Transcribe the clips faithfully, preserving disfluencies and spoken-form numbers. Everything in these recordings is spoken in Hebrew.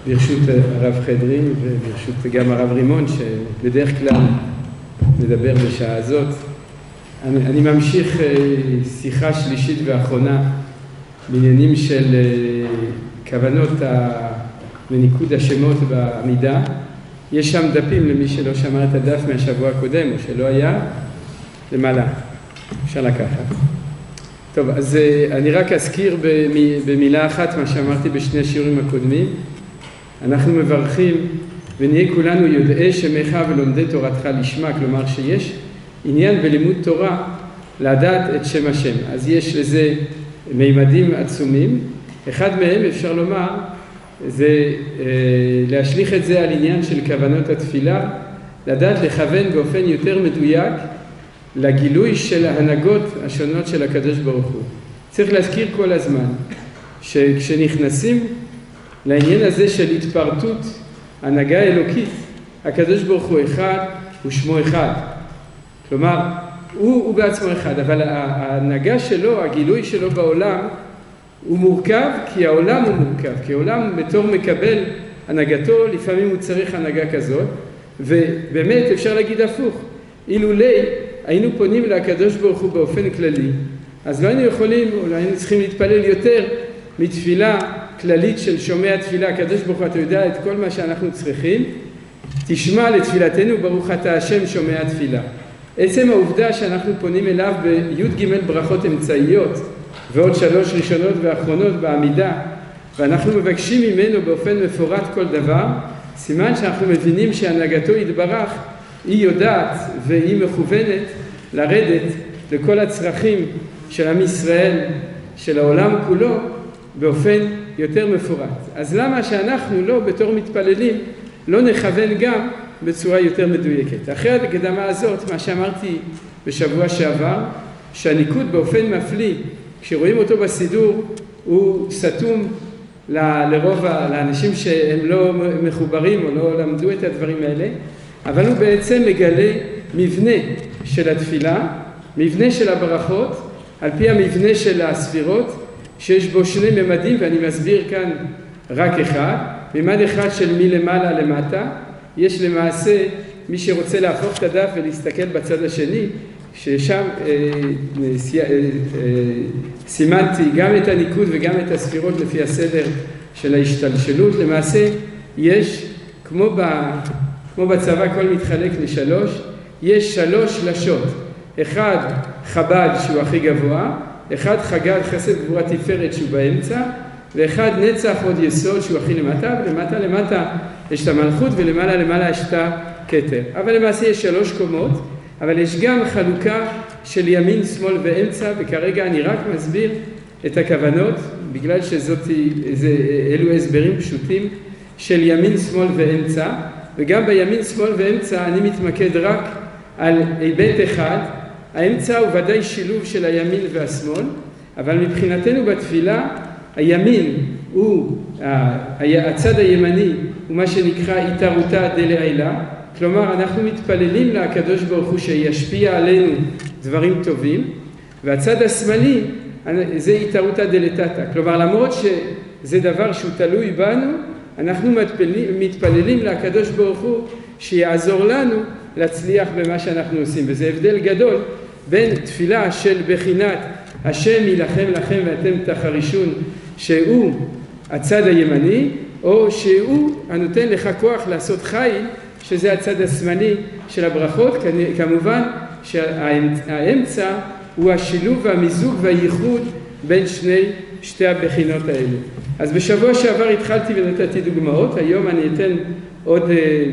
ברשות הרב חדרי וברשות גם הרב רימון, שבדרך כלל מדבר בשעה הזאת. אני, אני ממשיך שיחה שלישית ואחרונה בעניינים של כוונות וניקוד השמות בעמידה. יש שם דפים למי שלא שמע את הדף מהשבוע הקודם או שלא היה, למעלה, אפשר לקחת. טוב, אז אני רק אזכיר במילה אחת מה שאמרתי בשני השיעורים הקודמים. אנחנו מברכים ונהיה כולנו יודעי שמך ולומדי תורתך לשמה, כלומר שיש עניין בלימוד תורה לדעת את שם השם. אז יש לזה מימדים עצומים. אחד מהם אפשר לומר זה אה, להשליך את זה על עניין של כוונות התפילה, לדעת לכוון באופן יותר מדויק לגילוי של ההנהגות השונות של הקדוש ברוך הוא. צריך להזכיר כל הזמן שכשנכנסים לעניין הזה של התפרטות הנהגה אלוקית, הקדוש ברוך הוא אחד ושמו אחד. כלומר, הוא, הוא בעצמו אחד, אבל ההנהגה שלו, הגילוי שלו בעולם, הוא מורכב כי העולם הוא מורכב, כי העולם בתור מקבל הנהגתו, לפעמים הוא צריך הנהגה כזאת, ובאמת אפשר להגיד הפוך. אילולי היינו פונים לקדוש ברוך הוא באופן כללי, אז לא היינו יכולים, אולי היינו צריכים להתפלל יותר מתפילה כללית של שומע תפילה. הקדוש ברוך הוא, אתה יודע את כל מה שאנחנו צריכים, תשמע לתפילתנו, ברוך אתה השם שומע תפילה. עצם העובדה שאנחנו פונים אליו בי' ג' ברכות אמצעיות ועוד שלוש ראשונות ואחרונות בעמידה, ואנחנו מבקשים ממנו באופן מפורט כל דבר, סימן שאנחנו מבינים שהנהגתו יתברך, היא יודעת והיא מכוונת לרדת לכל הצרכים של עם ישראל, של העולם כולו, באופן יותר מפורט. אז למה שאנחנו לא, בתור מתפללים, לא נכוון גם בצורה יותר מדויקת? אחרי הקדמה הזאת, מה שאמרתי בשבוע שעבר, שהניקוד באופן מפליא, כשרואים אותו בסידור, הוא סתום ל- לרוב לאנשים שהם לא מחוברים או לא למדו את הדברים האלה, אבל הוא בעצם מגלה מבנה של התפילה, מבנה של הברכות, על פי המבנה של הספירות, שיש בו שני ממדים, ואני מסביר כאן רק אחד. ממד אחד של מלמעלה למטה, יש למעשה, מי שרוצה להפוך את הדף ולהסתכל בצד השני, ששם אה, אה, אה, סימנתי גם את הניקוד וגם את הספירות לפי הסדר של ההשתלשלות. למעשה יש, כמו, ב, כמו בצבא, כל מתחלק לשלוש, יש שלוש שלשות. אחד חב"ד שהוא הכי גבוה, אחד חג"ד חסד גבורה תפארת שהוא באמצע, ואחד נצח עוד יסוד שהוא הכי למטה, ולמטה למטה יש את המלכות ולמעלה למעלה יש את הכתר. אבל למעשה יש שלוש קומות, אבל יש גם חלוקה של ימין, שמאל ואמצע, וכרגע אני רק מסביר את הכוונות, בגלל שזאת, זה, אלו הסברים פשוטים של ימין, שמאל ואמצע, וגם בימין, שמאל ואמצע אני מתמקד רק על היבט אחד. האמצע הוא ודאי שילוב של הימין והשמאל, אבל מבחינתנו בתפילה, הימין הוא, הצד הימני הוא מה שנקרא התערותא דלעילא, כלומר אנחנו מתפללים לקדוש ברוך הוא שישפיע עלינו דברים טובים, והצד השמאלי זה התערותא דלתתא, כלומר למרות שזה דבר שהוא תלוי בנו, אנחנו מתפללים, מתפללים לקדוש ברוך הוא שיעזור לנו להצליח במה שאנחנו עושים, וזה הבדל גדול בין תפילה של בחינת השם ילחם לכם ואתם תחרישון, שהוא הצד הימני, או שהוא הנותן לך כוח לעשות חיל, שזה הצד השמאלי של הברכות. כמובן שהאמצע הוא השילוב והמיזוג והייחוד בין שני, שתי הבחינות האלה. אז בשבוע שעבר התחלתי ונתתי דוגמאות, היום אני אתן עוד,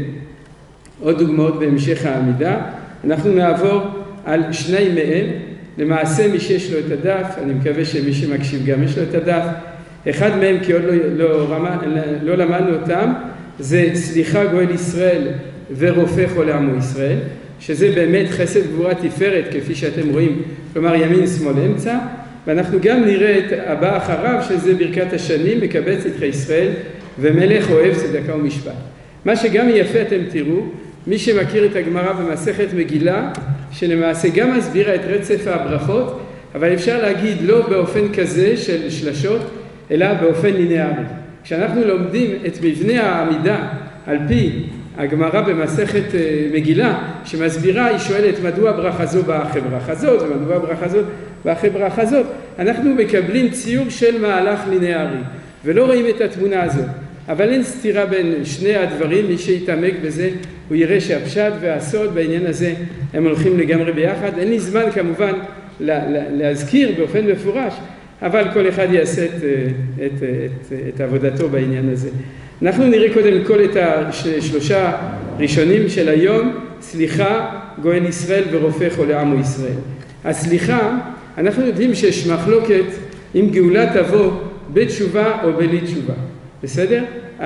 עוד דוגמאות בהמשך העמידה. אנחנו נעבור על שני מהם, למעשה מי שיש לו את הדף, אני מקווה שמי שמקשיב גם יש לו את הדף, אחד מהם כי עוד לא, לא, רמה, לא למדנו אותם, זה סליחה גואל ישראל ורופא חולה עמו ישראל, שזה באמת חסד גבורה תפארת כפי שאתם רואים, כלומר ימין שמאל אמצע, ואנחנו גם נראה את הבא אחריו שזה ברכת השנים, מקבץ את ישראל ומלך אוהב צדקה ומשפט. מה שגם יפה אתם תראו, מי שמכיר את הגמרא במסכת מגילה, שלמעשה גם מסבירה את רצף הברכות, אבל אפשר להגיד לא באופן כזה של שלשות, אלא באופן לינארי. כשאנחנו לומדים את מבנה העמידה על פי הגמרא במסכת מגילה, שמסבירה, היא שואלת מדוע ברכה זו באה אחרי ברכה זאת, ומדוע ברכה זאת באה אחרי ברכה זאת, אנחנו מקבלים ציור של מהלך לינארי, ולא רואים את התמונה הזאת. אבל אין סתירה בין שני הדברים, מי שיתעמק בזה, הוא יראה שהפשט והסוד בעניין הזה הם הולכים לגמרי ביחד. אין לי זמן כמובן להזכיר באופן מפורש, אבל כל אחד יעשה את, את, את, את עבודתו בעניין הזה. אנחנו נראה קודם כל את השלושה ראשונים של היום, סליחה, גואל ישראל ורופא חולה עמו ישראל. הסליחה, אנחנו יודעים שיש מחלוקת אם גאולה תבוא בתשובה או בלי תשובה. בסדר?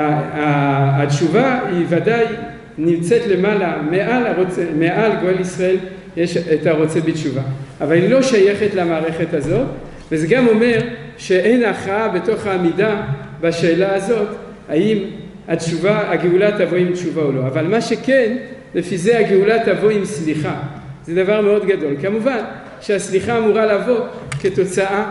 התשובה היא ודאי נמצאת למעלה, מעל, הרוצה, מעל גואל ישראל יש את הרוצה בתשובה. אבל היא לא שייכת למערכת הזאת, וזה גם אומר שאין הכרעה בתוך העמידה בשאלה הזאת, האם התשובה, הגאולה תבוא עם תשובה או לא. אבל מה שכן, לפי זה הגאולה תבוא עם סליחה. זה דבר מאוד גדול. כמובן שהסליחה אמורה לבוא כתוצאה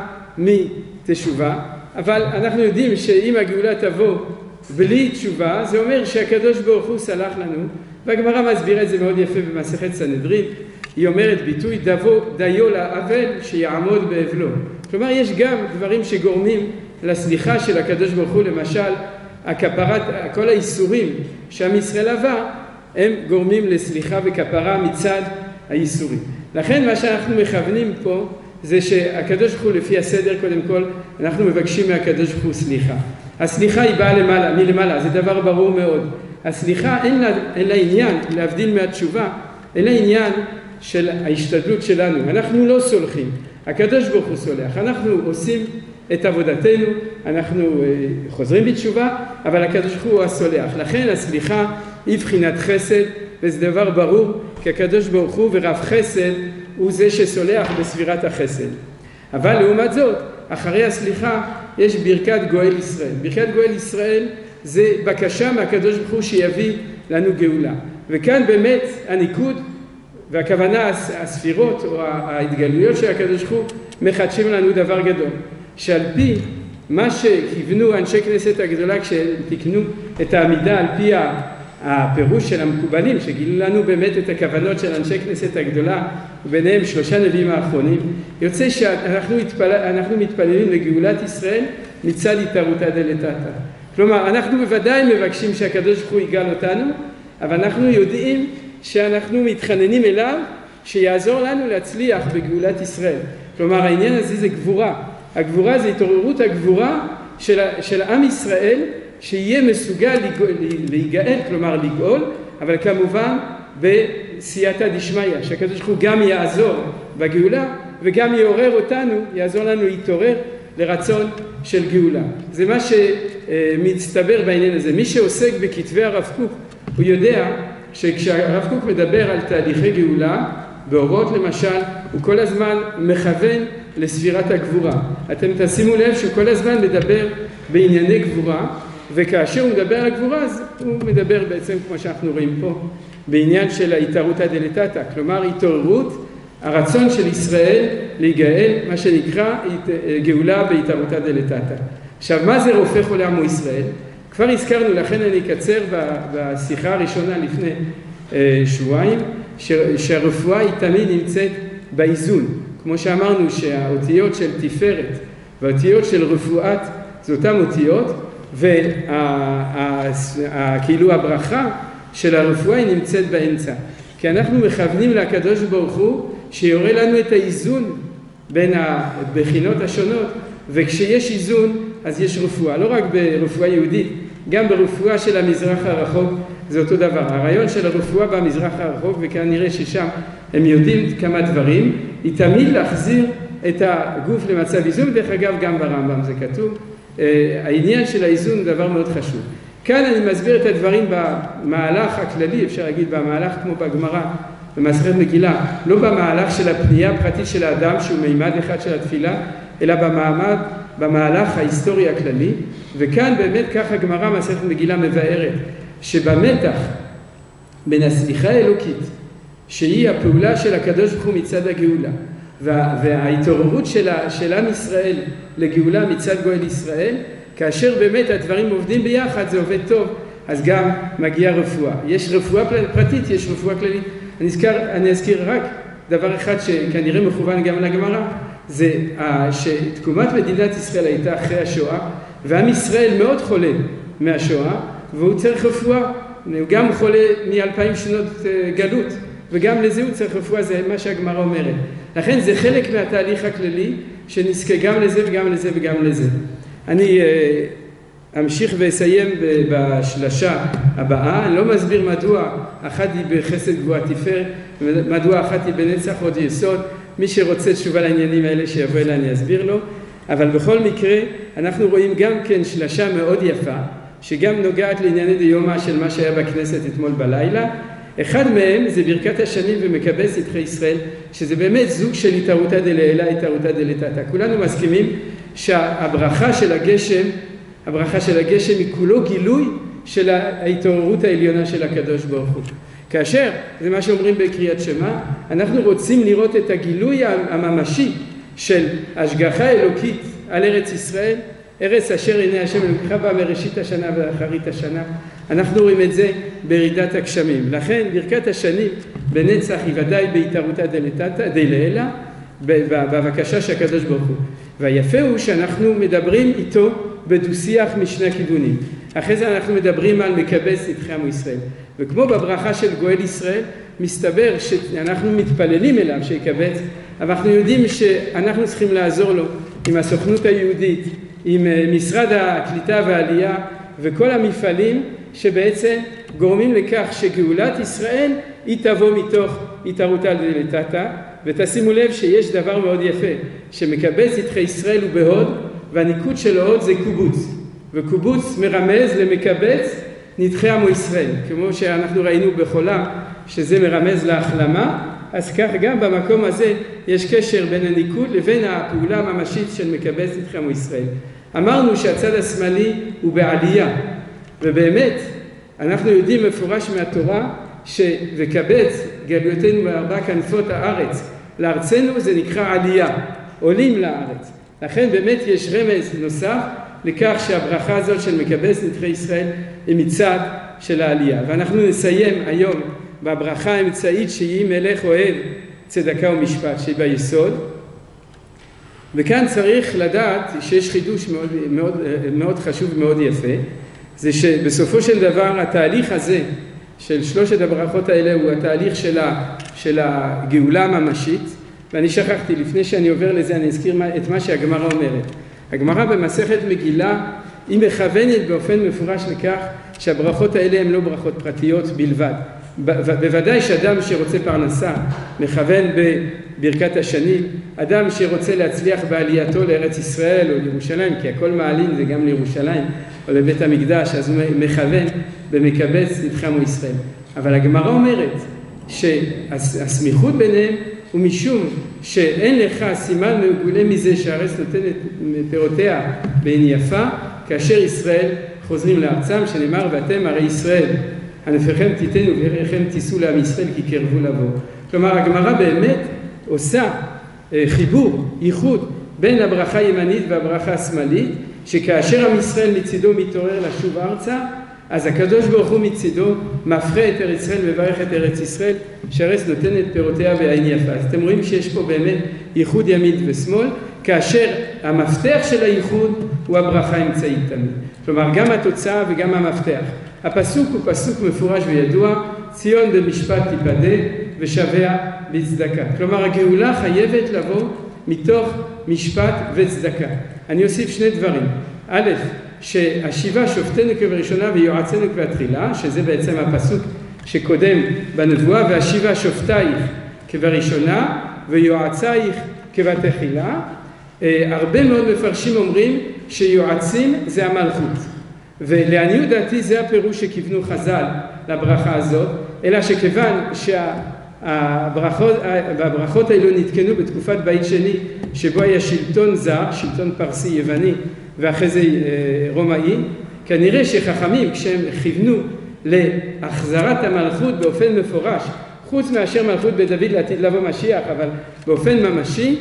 מתשובה, אבל אנחנו יודעים שאם הגאולה תבוא בלי תשובה, זה אומר שהקדוש ברוך הוא סלח לנו, והגמרא מסבירה את זה מאוד יפה במסכת סנהדרין. היא אומרת ביטוי דבו דיו לעוול שיעמוד באבלו. כלומר, יש גם דברים שגורמים לסליחה של הקדוש ברוך הוא, למשל, הכפרת, כל האיסורים שעם ישראל עבר, הם גורמים לסליחה וכפרה מצד האיסורים. לכן מה שאנחנו מכוונים פה, זה שהקדוש ברוך הוא לפי הסדר, קודם כל, אנחנו מבקשים מהקדוש ברוך הוא סליחה. הסליחה היא באה למעלה, מלמעלה, זה דבר ברור מאוד. הסליחה אין לה, אין לה עניין, להבדיל מהתשובה, אין לה עניין של ההשתדלות שלנו. אנחנו לא סולחים, הקדוש ברוך הוא סולח. אנחנו עושים את עבודתנו, אנחנו אה, חוזרים בתשובה, אבל הקדוש ברוך הוא הסולח. לכן הסליחה היא בחינת חסד, וזה דבר ברור, כי הקדוש ברוך הוא ורב חסד הוא זה שסולח בספירת החסד. אבל לעומת זאת, אחרי הסליחה יש ברכת גואל ישראל. ברכת גואל ישראל זה בקשה מהקדוש ברוך הוא שיביא לנו גאולה. וכאן באמת הניקוד והכוונה הספירות או ההתגלויות של הקדוש ברוך הוא מחדשים לנו דבר גדול. שעל פי מה שכיוונו אנשי כנסת הגדולה כשתקנו את העמידה על פי הפירוש של המקובלים, שגילו לנו באמת את הכוונות של אנשי כנסת הגדולה, וביניהם שלושה נביאים האחרונים, יוצא שאנחנו מתפלל, אנחנו מתפללים לגאולת ישראל מצד התערותא דלתתא. כלומר, אנחנו בוודאי מבקשים שהקדוש ברוך הוא יגאל אותנו, אבל אנחנו יודעים שאנחנו מתחננים אליו שיעזור לנו להצליח בגאולת ישראל. כלומר, העניין הזה זה גבורה. הגבורה זה התעוררות הגבורה של, של עם ישראל, שיהיה מסוגל להיגאל, כלומר לגאול, אבל כמובן בסייעתא דשמיא, שהקדוש ברוך הוא גם יעזור בגאולה, וגם יעורר אותנו, יעזור לנו להתעורר לרצון של גאולה. זה מה שמצטבר בעניין הזה. מי שעוסק בכתבי הרב קוק, הוא יודע שכשהרב קוק מדבר על תהליכי גאולה, באורות למשל, הוא כל הזמן מכוון לספירת הגבורה. אתם תשימו לב שהוא כל הזמן מדבר בענייני גבורה, וכאשר הוא מדבר על הגבורה, אז הוא מדבר בעצם, כמו שאנחנו רואים פה, בעניין של ההתערותא דלתתא, כלומר התעוררות, הרצון של ישראל להיגאל, מה שנקרא גאולה בהתערותא דלתתא. עכשיו, מה זה רופא חולה עמו ישראל? כבר הזכרנו, לכן אני אקצר בשיחה הראשונה לפני שבועיים, שהרפואה היא תמיד נמצאת באיזון. כמו שאמרנו שהאותיות של תפארת והאותיות של רפואת זה אותן אותיות, וכאילו הברכה של הרפואה היא נמצאת באמצע. כי אנחנו מכוונים לקדוש ברוך הוא שיורה לנו את האיזון בין הבחינות השונות, וכשיש איזון אז יש רפואה, לא רק ברפואה יהודית, גם ברפואה של המזרח הרחוק זה אותו דבר. הרעיון של הרפואה במזרח הרחוק, וכאן נראה ששם הם יודעים כמה דברים, היא תמיד להחזיר את הגוף למצב איזון. דרך אגב, גם ברמב"ם זה כתוב. העניין של האיזון הוא דבר מאוד חשוב. כאן אני מסביר את הדברים במהלך הכללי, אפשר להגיד במהלך כמו בגמרא, במסכת מגילה, לא במהלך של הפנייה הפרטית של האדם שהוא מימד אחד של התפילה, אלא במעמד, במהלך ההיסטורי הכללי. וכאן באמת ככה גמרא מסכת מגילה מבארת, שבמתח בין הסליחה האלוקית, שהיא הפעולה של הקדוש ברוך הוא מצד הגאולה, וה, וההתעוררות של, של עם ישראל לגאולה מצד גואל ישראל, כאשר באמת הדברים עובדים ביחד, זה עובד טוב, אז גם מגיעה רפואה. יש רפואה פרטית, יש רפואה כללית. אני אזכר, אני אזכיר רק דבר אחד שכנראה מכוון גם לגמרא, זה שתקומת מדינת ישראל הייתה אחרי השואה, ועם ישראל מאוד חולה מהשואה, והוא צריך רפואה. הוא גם חולה מאלפיים שנות גלות, וגם לזה הוא צריך רפואה, זה מה שהגמרא אומרת. לכן זה חלק מהתהליך הכללי, שנזכה גם לזה וגם לזה וגם לזה. אני אמשיך ואסיים בשלשה הבאה, אני לא מסביר מדוע אחת היא בחסד גבוה תפארת, מדוע אחת היא בנצח עוד יסוד, מי שרוצה תשובה לעניינים האלה שיבוא אליי אני אסביר לו, אבל בכל מקרה אנחנו רואים גם כן שלשה מאוד יפה, שגם נוגעת לענייני דיומא של מה שהיה בכנסת אתמול בלילה. אחד מהם זה ברכת השנים ומקבץ נדחי ישראל, שזה באמת זוג של התערותא דלעילא, התערותא דלתתא. כולנו מסכימים שהברכה של הגשם, הברכה של הגשם היא כולו גילוי של ההתעוררות העליונה של הקדוש ברוך הוא. כאשר, זה מה שאומרים בקריאת שמע, אנחנו רוצים לראות את הגילוי הממשי של השגחה אלוקית על ארץ ישראל, ארץ אשר עיני השם אלוקיך בה מראשית השנה ואחרית השנה. אנחנו רואים את זה בירידת הגשמים. לכן ברכת השנים בנצח היא ודאי בהתערותא דלתתא דלעילא, בבקשה של הקדוש ברוך הוא. והיפה הוא שאנחנו מדברים איתו בדו-שיח משני הכיוונים. אחרי זה אנחנו מדברים על מקבץ נדחי עמו ישראל. וכמו בברכה של גואל ישראל, מסתבר שאנחנו מתפללים אליו שיקבץ, אבל אנחנו יודעים שאנחנו צריכים לעזור לו עם הסוכנות היהודית, עם משרד הקליטה והעלייה וכל המפעלים שבעצם גורמים לכך שגאולת ישראל היא תבוא מתוך התערותא דלתתא. ותשימו לב שיש דבר מאוד יפה, שמקבץ נדחי ישראל הוא בהוד, והניקוד של ההוד זה קובוץ, וקובוץ מרמז למקבץ נדחי עמו ישראל, כמו שאנחנו ראינו בחולה שזה מרמז להחלמה, אז כך גם במקום הזה יש קשר בין הניקוד לבין הפעולה הממשית של מקבץ נדחי עמו ישראל. אמרנו שהצד השמאלי הוא בעלייה, ובאמת אנחנו יודעים מפורש מהתורה שווקבץ גלויותינו בארבע כנפות הארץ לארצנו, זה נקרא עלייה, עולים לארץ. לכן באמת יש רמז נוסף לכך שהברכה הזאת של מקבץ נדחי ישראל היא מצד של העלייה. ואנחנו נסיים היום בברכה האמצעית שהיא מלך אוהב צדקה ומשפט, שהיא ביסוד. וכאן צריך לדעת שיש חידוש מאוד, מאוד, מאוד חשוב ומאוד יפה, זה שבסופו של דבר התהליך הזה של שלושת הברכות האלה הוא התהליך של, ה, של הגאולה הממשית. ואני שכחתי, לפני שאני עובר לזה אני אזכיר את מה שהגמרא אומרת. הגמרא במסכת מגילה היא מכוונת באופן מפורש לכך שהברכות האלה הן לא ברכות פרטיות בלבד. בוודאי שאדם שרוצה פרנסה מכוון בברכת השנים, אדם שרוצה להצליח בעלייתו לארץ ישראל או לירושלים, כי הכל מעלין זה גם לירושלים או לבית המקדש, אז הוא מכוון במקבץ נדחי עמו ישראל. אבל הגמרא אומרת שהסמיכות ביניהם הוא משום שאין לך סימן מגולה מזה שהארץ נותנת פירותיה בעין יפה, כאשר ישראל חוזרים לארצם, שנאמר ואתם הרי ישראל ענפיכם תיתנו ויראיכם תישאו לעם ישראל כי קרבו לבוא. כלומר הגמרא באמת עושה חיבור, ייחוד בין הברכה הימנית והברכה השמאלית, שכאשר עם ישראל מצידו מתעורר לשוב ארצה, אז הקדוש ברוך הוא מצידו מפרה את ארץ ישראל וברך את ארץ ישראל, שהארץ נותנת פירותיה בעין יפה. אז אתם רואים שיש פה באמת ייחוד ימין ושמאל, כאשר המפתח של הייחוד הוא הברכה האמצעית תמיד. כלומר גם התוצאה וגם המפתח. הפסוק הוא פסוק מפורש וידוע, ציון במשפט תיפדה ושביה בצדקה. כלומר הגאולה חייבת לבוא מתוך משפט וצדקה. אני אוסיף שני דברים. א', שהשיבה שופטנו כבראשונה ויועצנו כבתחילה, שזה בעצם הפסוק שקודם בנבואה, והשיבה שופטייך כבראשונה ויועצייך כבתחילה. הרבה מאוד מפרשים אומרים שיועצים זה המלכות, ולעניות דעתי זה הפירוש שכיוונו חז"ל לברכה הזאת, אלא שכיוון שהברכות והברכות האלו נתקנו בתקופת בית שני, שבו היה שלטון זר, שלטון פרסי יווני ואחרי זה רומאי, כנראה שחכמים כשהם כיוונו להחזרת המלכות באופן מפורש, חוץ מאשר מלכות בדוד לעתיד לבוא משיח, אבל באופן ממשי,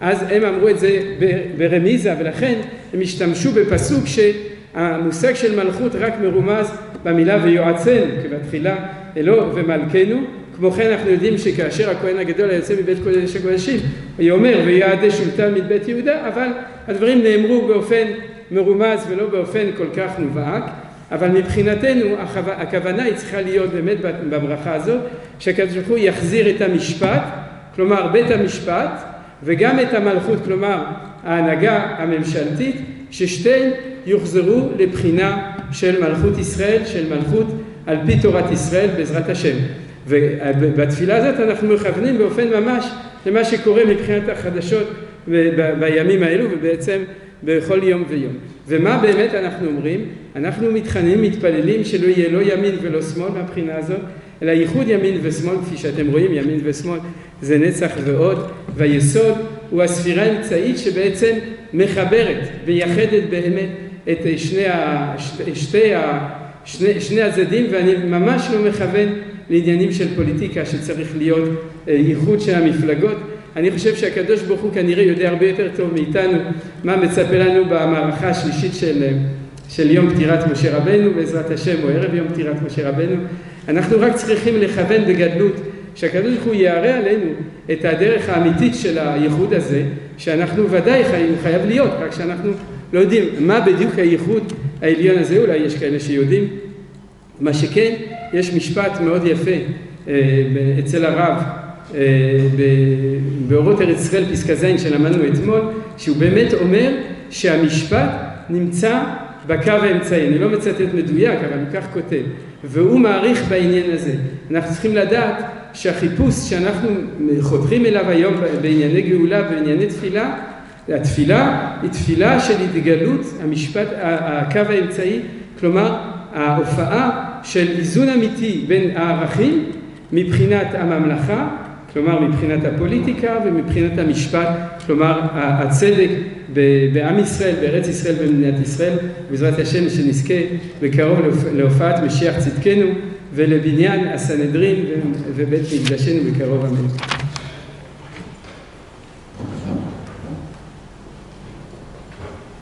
אז הם אמרו את זה ברמיזה, ולכן הם השתמשו בפסוק שהמושג של מלכות רק מרומז במילה ויועצנו, כבתחילה אלוה ומלכנו. כמו כן אנחנו יודעים שכאשר הכהן הגדול היוצא מבית קודש הקודשים, הוא אומר ויעדה שולטן מבית יהודה, אבל הדברים נאמרו באופן מרומז ולא באופן כל כך מובהק. אבל מבחינתנו הכוונה היא צריכה להיות באמת בברכה הזאת, שהקדוש ברוך הוא יחזיר את המשפט, כלומר בית המשפט, וגם את המלכות, כלומר ההנהגה הממשלתית, ששתיהן יוחזרו לבחינה של מלכות ישראל, של מלכות על פי תורת ישראל בעזרת השם. ובתפילה הזאת אנחנו מכוונים באופן ממש למה שקורה מבחינת החדשות בימים האלו, ובעצם בכל יום ויום. ומה באמת אנחנו אומרים? אנחנו מתחננים, מתפללים שלא יהיה לא ימין ולא שמאל מהבחינה הזאת, אלא ייחוד ימין ושמאל, כפי שאתם רואים, ימין ושמאל זה נצח ועוד, והיסוד הוא הספירה האמצעית שבעצם מחברת ויחדת באמת את שני, ה, שתי, ה, שני, שני הצדדים, ואני ממש לא מכוון לעניינים של פוליטיקה שצריך להיות ייחוד של המפלגות. אני חושב שהקדוש ברוך הוא כנראה יודע הרבה יותר טוב מאיתנו מה מצפה לנו במערכה השלישית של, של יום פטירת משה רבנו, בעזרת השם, או ערב יום פטירת משה רבנו. אנחנו רק צריכים לכוון בגדלות שהקדוש ברוך הוא יערה עלינו את הדרך האמיתית של הייחוד הזה, שאנחנו ודאי חיים, חייב להיות, רק שאנחנו לא יודעים מה בדיוק הייחוד העליון הזה, אולי יש כאלה שיודעים. מה שכן, יש משפט מאוד יפה אצל הרב, באורות ארץ ישראל פסקה זין שלמדנו אתמול, שהוא באמת אומר שהמשפט נמצא בקו האמצעי. אני לא מצטט מדויק, אבל הוא כך כותב, והוא מעריך בעניין הזה. אנחנו צריכים לדעת שהחיפוש שאנחנו חותרים אליו היום בענייני גאולה ובענייני תפילה, התפילה היא תפילה של התגלות המשפט, הקו האמצעי, כלומר ההופעה של איזון אמיתי בין הערכים מבחינת הממלכה, כלומר מבחינת הפוליטיקה, ומבחינת המשפט, כלומר הצדק בעם ישראל, בארץ ישראל ובמדינת ישראל. בעזרת השם שנזכה בקרוב להופעת משיח צדקנו ולבניין הסנהדרין ובית מקדשנו בקרוב, אמן.